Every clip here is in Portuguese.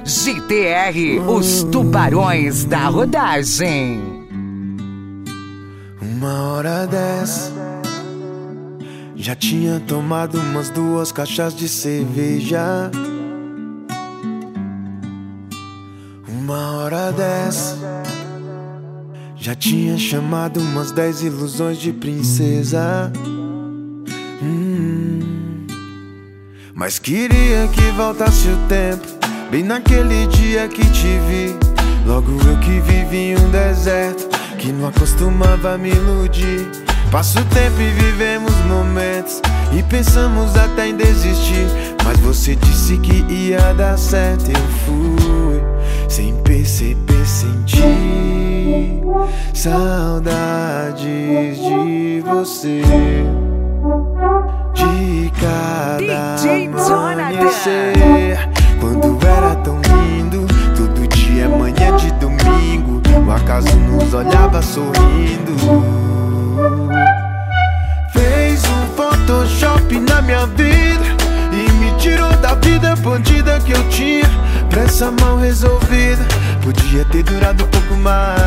GTR, os tubarões da rodagem. 1h10, já tinha tomado umas 2 caixas de cerveja. 1h10, já tinha chamado umas 10 ilusões de princesa. Mas queria que voltasse o tempo, bem naquele dia que te vi. Logo eu que vivi em um deserto, que não acostumava a me iludir. Passa o tempo e vivemos momentos, e pensamos até em desistir. Mas você disse que ia dar certo, eu fui sem perceber, senti saudades de você. De cada amanhecer, quando era tão lindo, todo dia é manhã de domingo, o acaso nos olhava sorrindo. Fez um Photoshop na minha vida e me tirou da vida bandida que eu tinha. Pressa mal resolvida, podia ter durado um pouco mais.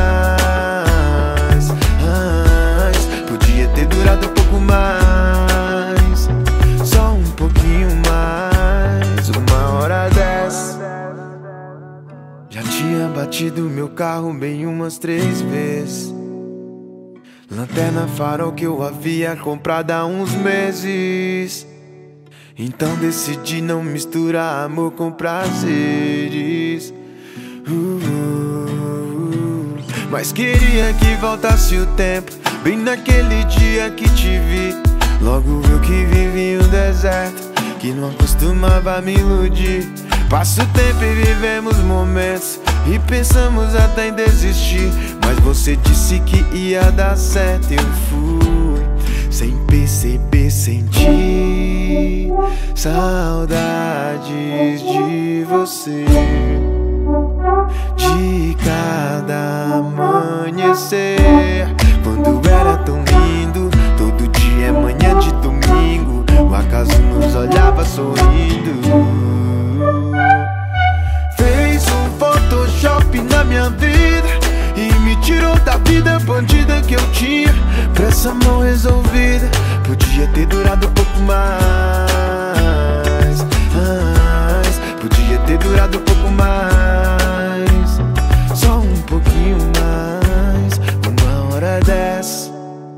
Podia ter durado um pouco mais. Só um pouquinho mais. 1h10, já tinha batido meu carro bem umas 3 vezes. Lanterna farol que eu havia comprado há uns meses. Então decidi não misturar amor com prazeres. Mas queria que voltasse o tempo, bem naquele dia que te vi. Logo eu que vivi um deserto, que não acostumava a me iludir. Passa o tempo e vivemos momentos, e pensamos até em desistir. Mas você disse que ia dar certo, eu fui sem perceber, senti saudades de você. De cada amanhecer, quando era tão lindo, todo dia é manhã de domingo, o acaso nos olhava sorrindo. Fez um Photoshop na minha vida e me tirou da vida bandida que eu tinha. Pressa mal resolvida, podia ter durado um pouco mais. Podia ter durado um pouco mais.